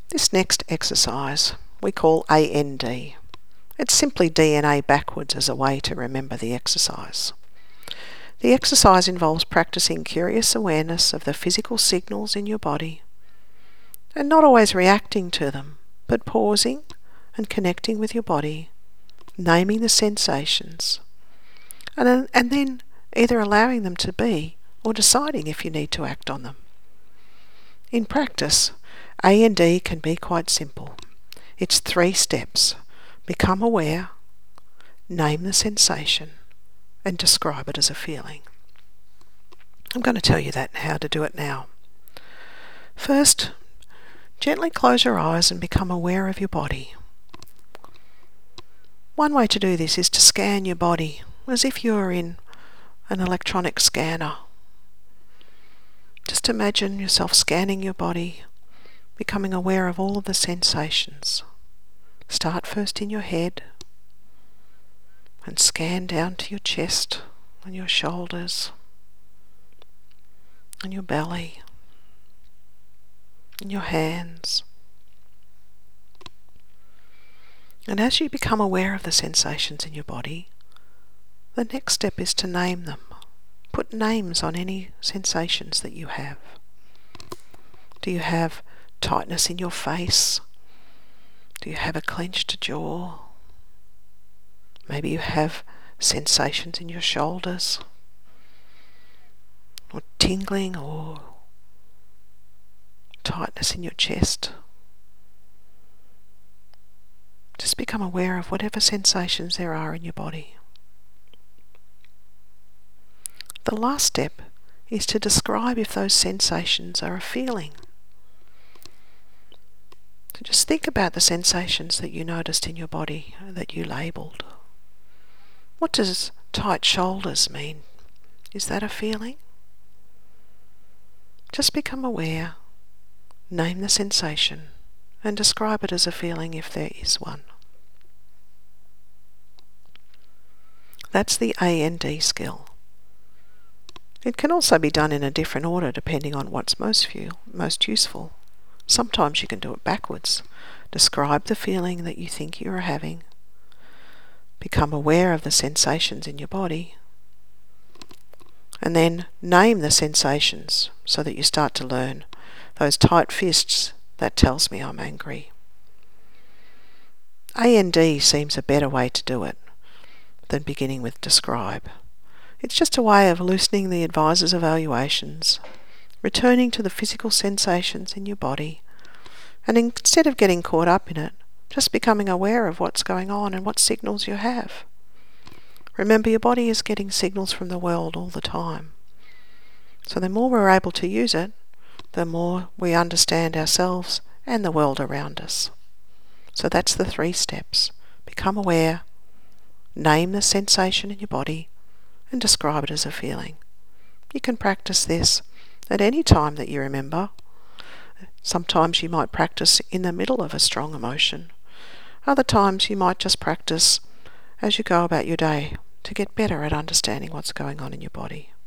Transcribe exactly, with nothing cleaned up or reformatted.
This next exercise we call A N D. It's simply D N A backwards as a way to remember the exercise. The exercise involves practicing curious awareness of the physical signals in your body and not always reacting to them, but pausing and connecting with your body, naming the sensations, and then, and then either allowing them to be or deciding if you need to act on them. In practice, A N D can be quite simple. It's three steps. Become aware, name the sensation, and describe it as a feeling. I'm going to tell you that and how to do it now. First, gently close your eyes and become aware of your body. One way to do this is to scan your body as if you were in an electronic scanner. Just imagine yourself scanning your body, becoming aware of all of the sensations. Start first in your head and scan down to your chest and your shoulders and your belly and your hands. And as you become aware of the sensations in your body, the next step is to name them. Put names on any sensations that you have. Do you have tightness in your face? Do you have a clenched jaw? Maybe you have sensations in your shoulders, or tingling, or tightness in your chest. Just become aware of whatever sensations there are in your body. The last step is to describe if those sensations are a feeling. So just think about the sensations that you noticed in your body that you labelled. What does tight shoulders mean? Is that a feeling? Just become aware, name the sensation, and describe it as a feeling if there is one. That's the A N D skill. It can also be done in a different order depending on what's most feel, most useful. Sometimes you can do it backwards. Describe the feeling that you think you are having. Become aware of the sensations in your body. And then name the sensations so that you start to learn. Those tight fists, that tells me I'm angry. A N D seems a better way to do it than beginning with describe. It's just a way of loosening the advisor's evaluations, returning to the physical sensations in your body, and instead of getting caught up in it, just becoming aware of what's going on and what signals you have. Remember, your body is getting signals from the world all the time. So the more we're able to use it, the more we understand ourselves and the world around us. So that's the three steps. Become aware, name the sensation in your body, and describe it as a feeling. You can practice this at any time that you remember. Sometimes you might practice in the middle of a strong emotion. Other times you might just practice as you go about your day to get better at understanding what's going on in your body.